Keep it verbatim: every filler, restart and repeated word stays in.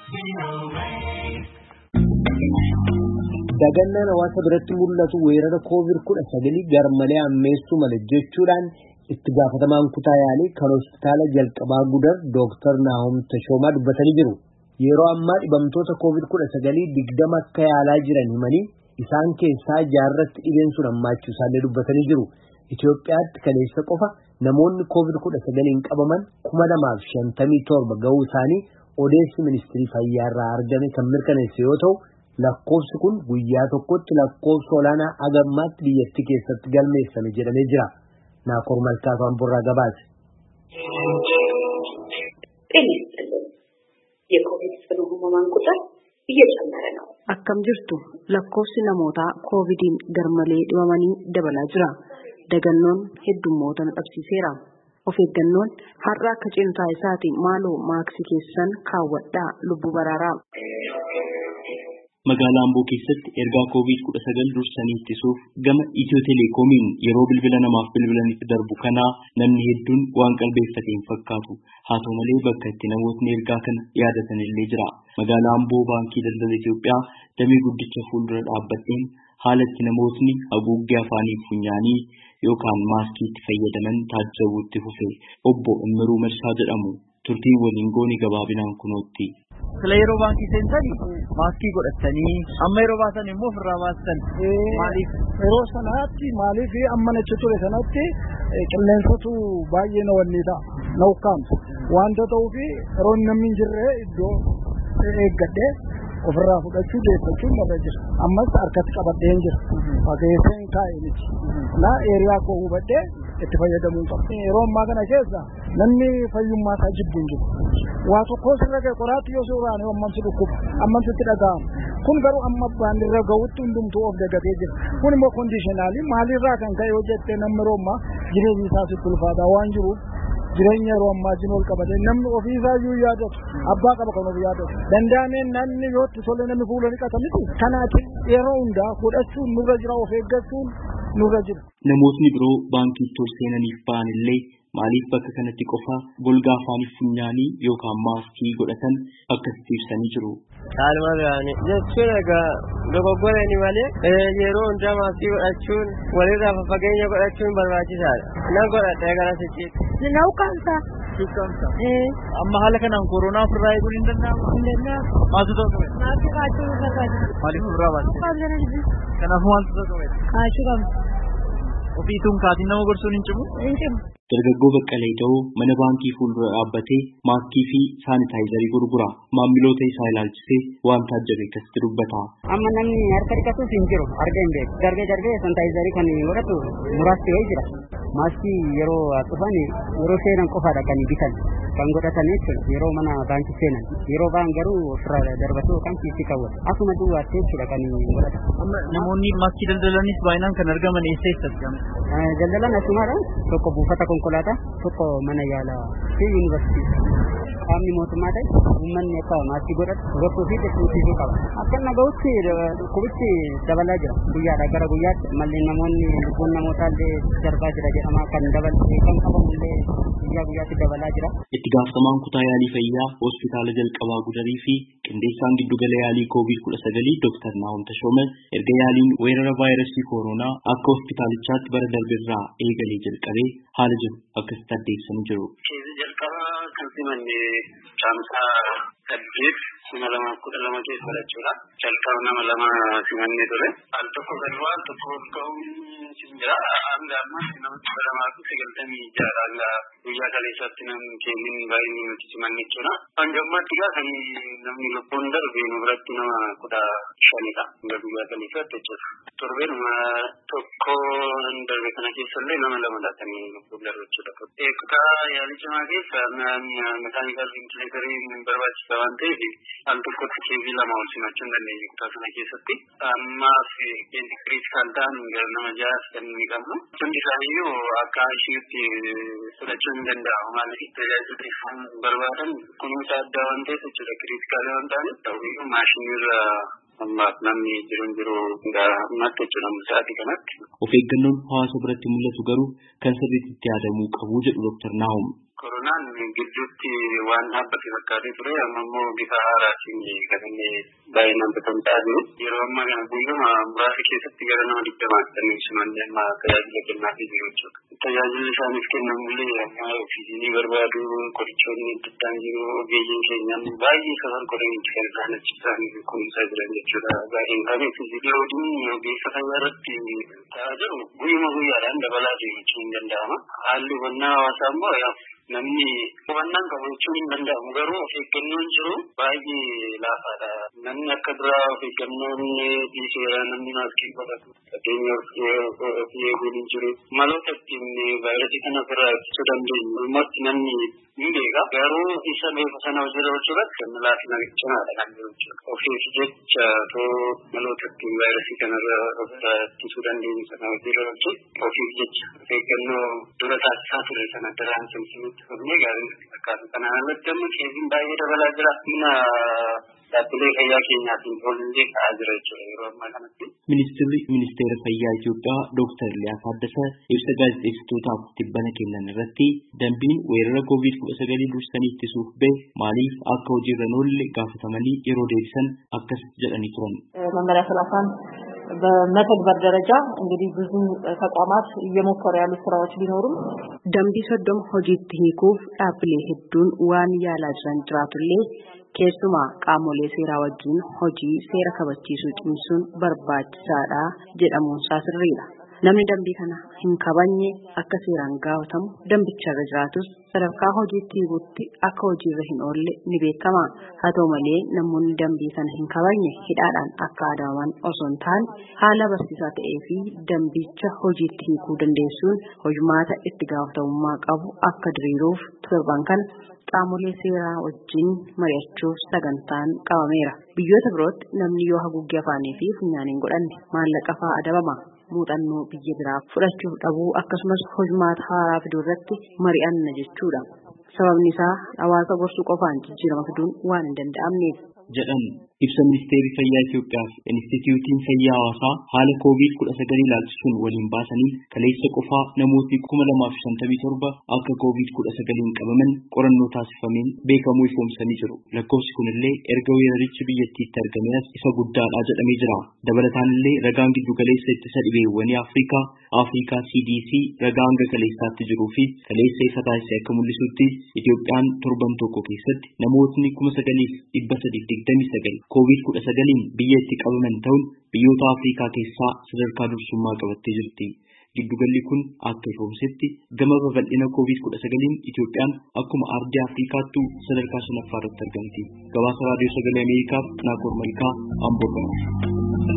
Dagannaan hawaasa biratti mul'atu weerara koovid kudha sagal garmalee ammeessuu mala jechuudhaan itti gaafatamaan kutaa yaalii kan hospitaala jalqabaa Gudar Dooktar Naahom Tashoomaa dubbatanii jiru. Yeroo ammaa dhibamtoota koovid kudha sagal digdama akka yaalaa jiran himanii isaan keessaa jaarratti dhibeen sun hammaachuu isaallee dubbatanii jiru. Itoophiyaatti kaleessa qofa namoonni koovid kudha sagaliin qabaman kuma lamaaf shantamii torba ga'uu isaanii odeessi ministirii fayyaa irraa argame kan mirkaneesse yoo ta'u, lakkoofsi kun guyyaa tokkotti lakkoofsa olaanaa agammaatti biyyattii keessatti galmeessame jedhamee jira. Naakoor Malkaafaan Borraa gabaase. የኮቪድ ጽኑ ህሙማን ቁጥር እየጨመረ ነው. akkam jirtu lakkoofsi namoota ኮቪድን garmalee dhibamanii dabalaa jira. dagannoon heddummoota dhabsiiseera. of eeggannoon har'a akka cimsaa isaati maaloo maaksii keessan kaawwadhaa lubbu baraaraa. Magaalaa Amboo keessatti ergaa koovid kudha sagal dursanii ittisuuf gama Itiyoo Telekoomiin yeroo bilbila namaaf bilbilanitti darbu kana namni hedduun waan qalbeeffateen fakkaatu. Haa ta'u malee bakka itti namootni ergaa kana yaadatan illee jira. Magaalaa Amboo Baankii Daldala Itoophiyaa damee guddicha fuuldura dhaabbateen haala itti namootni haguuggee afaanii funyaanii yookaan maaskii itti fayyadaman taajjabuutti fufe obbo Immiruu Marsaa jedhamu turtii waliin gooni gabaabinaan kunootti. Yeroo baankii seentanii maaskii godhatanii amma yeroo baasan immoo ofirraa baasan maaliif yeroo sanaatti maaliif amma nacha ture sanatti qilleensatu baay'ee na wanniita na ukkaamsa wanta ta'uuf yeroo namni hin jirre iddoo eeggadhee ofirraa fudhachuu deeffachuu irra jira ammas harkatti qabadhee hin jira fageesseen kaa'e miti na eeriyaa koo hubadhee itti fayyadamuu qaba. Yeroo ammaa kana keessa namni fayyummaa isaa jibbu hin jiru. Waa tokko sirra ga'e qoraatti yoo suuraan ammamsi dhukkuba ammamsitti dhaga'ama. Kun garuu amma abbaan irra ga'utti hundumtuu of dagatee jira. Kun immoo kondiishinaalii maalirraa kan ka'e yoo jettee namni yeroo ammaa jireenyi isaa sitti ulfaataa waan jiruuf jireenya yeroo ammaa jin ol qabatee namni ofii isaa iyyuu yaadatu abbaa qaba kan of yaadatu danda'amee namni yootti tole namni fuula dhiqata miti. Kanaaf yeroo hundaa fudhachuun nurra jira of eeggachuun nurra jira. Namootni biroo baankii ol seenaniif ba'an illee maaliif bakka kanatti qofa golgaa afaanii funyaanii yookaan maaskii godhatan akkasitti ibsanii jiru. Caalmaa biraane jechuun egaa dogoggoranii malee yeroo hundaa maaskii godhachuun walirraa fageenya godhachuun barbaachisaadha. Nan godhadha gara sitti. Sinau kansa. Kansa. Amma haala kanaan koronaa ofirraa eeguun hin danda'amu. Hin danda'amu. Maaltu ta'u qabe? Maaskii kaachuu irra kaachuu. Maaliif ofirraa baasite? Kanaafuu maaltu ta'u qabe? Kaachuu qabna. Ofiituun kaatiin nama gorsuun hin cimu? Hin cimu. Dargaggoo Baqqalee Da'oo mana baankii fuuldura dhaabbatee maaskii fi saanitaayizarii gurgura. Maamiloota isaa ilaalchisee waan taajjabe akkasitti dubbata. Amma namni harka dhiqatuuf hin jiru arga hin beeku. Darbee darbee saanitaayizarii kan godhatu muraasti wayii jira. Maaskii yeroo dhufan yeroo seenan qofaadha kan bitan kan godhatan jechuudha. Yeroo mana baankii seenan yeroo ba'an garuu ofirraa darbatu yookaan kiisii kaawwatu. Akkuma duwwaatti jechuudha kan godhatan. Amma namoonni maaskii daldalanis baay'inaan kan argaman eessa eessatti? Daldalan asumaadha tokko buufata konkolaataa tokko mana yaalaa fi yuunivarsiitii. Qaamni mootummaa ta'e uummanni akka maaskii godhatu gorsuu fi deddeebisuu qaba. Akka naga'utti dhukkubichi dabalaa jira. Guyyaadhaa gara guyyaatti malleen namoonni lubbuun namootaa illee darbaa jira jedhama kan dabalee kan qabamu illee guyyaa guyyaatti dabalaa jira. Itti gaafatamaan kutaa yaalii fayyaa hospitaala jalqabaa Gudarii fi qindeessaan giddugala yaalii koovid kudha sagalii Dooktar Naahom Tashoomee erga yaaliin weerara vaayirasii koronaa akka hospitaalichaatti bara darbirraa eegalee jalqabee haala jiru akkasitti addeessanii jiru. Kan simanne caamsaa saddeet kuma lamaaf kudha lama keessa jechuudha. Jalqaba nama lama simanne ture. Al tokko galuu al tokko ga'uun jira. Hanga ammaatti nama kudha lamaa fi sagaltamii ja'a hanga guyyaa kaleessaatti namni kennin baay'inni nuti simanne jechuudha. Hanga ammaatti gaa kan namni lubbuun darbe nu biratti nama kudha shanidha. Hanga guyyaa kaleessaatti jechuudha. Torbeenuma tokko darbe kana keessallee nama lama laatanii lubbuun darbe jechuudha. Kutaa yaalii cimaa keessa mekaanikaal ventileetariin barbaachisa waan ta'eef al tokkotti keezii lama ol simachuu hin dandeenye kutaa sana keessatti. Ammaaf keezii kiriitikaal ta'an gara nama ja'aas kan inni qabnu. Hundi isaaniiyyuu akka ishiitti fudhachuu hin danda'amu. Maaliif tajaajila isaan barbaadan kunuunsa addaa waan ta'eef jechuudha. Kiriitikaal waan ta'aniif ta'uyyuu maashiniirra ammaaf namni jiru jiru ammaatti jechuudha sa'aatii kanatti. Of eeggannoon hawaasa biratti mul'atu garuu kan sirriitti itti yaadamuu qabu jedhu Dooktar Naahom. koronaan gidduutti waan dhaabbate fakkaatee ture amma immoo bifa haaraatiin kan inni baay'inaan beekamtaa jiru. Yeroo ammaa kana guyyuma muraasa keessatti gara nama digdamaatti kan ibsamanii amma tajaajila kennaafii jiru jechuudha. Tajaajilli isaaniif kennamullee amma ofiisinii barbaadu qorichoonni guddaan jiru ogeeyyiin keenyaan baay'ee safar godhanii kan isaan achi isaanii kunuunsaa jiran jechuudha. Baay'een isaanii fiiziyoodiin ogeessa fayyaa irratti ta'aa jiru guyyuma guyyaadhaan dabalaa jiru jechuun danda'ama. Haalli hubannaa hawaasaa immoo namni hubannaan qabu jechuun hin danda'amu garuu of eeggannoon jiru baay'ee laafaadha. Namni akka duraa of eeggannoon dhiiseera namni maaskii godhatu fakkeenyaaf of eeguun hin jiru. Maloota ittiin vaayirasii kana ofirraa ittisuu dandeenyu ummatti namni hin beeka garuu isa beeku sana hojii hojjechuudhaaf kan laafina cimaadha kan jiru jechuudha. Ofiif jecha too maloota ittiin vaayirasii kanarraa ofirraa ittisuu dandeenyu sana hojii hojjechu ofiif jecha of eeggannoo dura taasisaa ture sana daraan simsimu Ini garis kakak karena alat kami kini bayar dalam jelas mana Dhaabbilee fayyaa keenyaatiin oolillee ka'aa jira jechuudha yeroo ammaa kanatti. Ministeerri Ministeera Fayyaa Itoophiyaa Dooktar Liyaa Taaddasee ibsa gaazexeessitootaaf tibbana kennan irratti dambiin weerara koovid kudha sagal dursanii ittisuuf bahe maaliif akka hojiirra hin oolle gaafatamanii yeroo deebisan akkas jedhanii turan. መመሪያ ሰላሳን በመተግበር ደረጃ እንግዲህ ብዙ ተቋማት እየሞከሩ ያሉ ስራዎች ቢኖሩም ደምቢ ሰዶም ሆጂት ሂኩፍ ዳብሌ ሄዱን ዋን ያላጅራን ጅራቱሌ keessuma qaamolee seeraa wajjin hojii seera kabachiisuu cimsuun barbaachisaadha jedhamuun sirriidha. Namni dambii kana hin kabajne akka seeraan gaafatamu dambicha jiraatus sadarkaa hojiitti hiikutti akka hojiirra hin oolle ni beekama. Haa ta'u malee namoonni dambii kana hin kabajne hidhaadhaan akka adabaman osoo hin taane haala barsiisaa ta'ee fi dambicha hojiitti hiikuu dandeessuun hojumaata itti gaafatamummaa qabu akka diriiruuf torban kana qaamolee seeraa wajjin mari'achuuf sagantaan qabameera. Biyyoota birootti namni yoo haguuggee afaanii fi funyaaniin godhanne maallaqa fa'aa adabama. Muuxannoo biyya biraa fudhachuuf dhabuu akkasumas hojumaata haaraa fiduu irratti mari'anna jechuudha. Sababni isaa hawaasa gorsuu qofaan jijjiirama fiduun waan hin danda'amneef. jedhan ibsa ministeerri fayyaa Itoophiyaa fi Instituutiin Fayyaa Hawaasaa haala koovid kudha sagal ilaalchisuun waliin baasanii kaleessa qofaa namootni kuma lamaa fi shantamii torba akka koovid kudha sagaliin qabaman qorannoo taasifameen beekamuu ifoomsanii jiru. Lakkoofsi kunillee erga weerarichi biyyattiitti argamees isa guddaadha jedhamee jira. Dabalataan illee ragaan giddu galeessa ittisa dhibeewwanii Afrikaa Afrikaa C D C ragaa hanga kaleessaatti jiruu fi kaleessa isa taasise akka mul'isutti Itoophiyaan torban tokko keessatti namootni kuma sagaliif dhibba sadii digdamii sagal koovid kudha sagaliin biyyatti qabaman ta'uun biyyoota Afrikaa keessaa sadarkaa dursummaa qabattee jirti. Giddugalli kun akka ifoomsetti gama babal'ina koovid kudha sagaliin Itoophiyaan akkuma ardii Afrikaattu sadarkaa shanaffaarratti argamti. Gabaasa raadiyoo sagalee Ameerikaaf Naakoor Malkaa Amboorraa.